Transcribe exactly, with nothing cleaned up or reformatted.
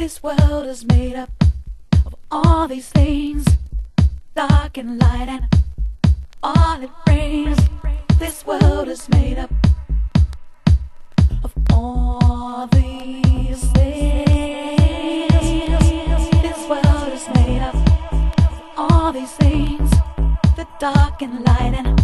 This world is made up of all these things, dark and light and all it brings. This world is made up of all these things. This world is made up of all these things, the dark and light and